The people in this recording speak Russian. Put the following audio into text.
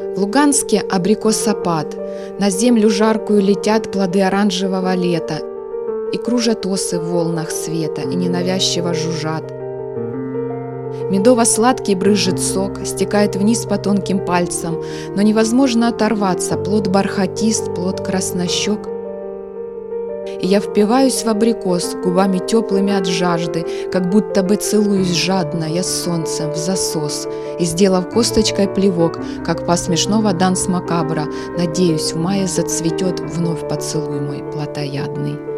В Луганске абрикосопад, на землю жаркую летят плоды оранжевого лета, и кружат осы в волнах света, и ненавязчиво жужжат. Медово-сладкий брызжет сок, стекает вниз по тонким пальцам, но невозможно оторваться, плод бархатист, плод краснощек. И я впиваюсь в абрикос губами теплыми от жажды, как будто бы целуюсь жадно я с солнцем в засос, и, сделав косточкой плевок, как по смешного данс макабра, надеюсь, в мае зацветет вновь поцелуй мой плотоядный.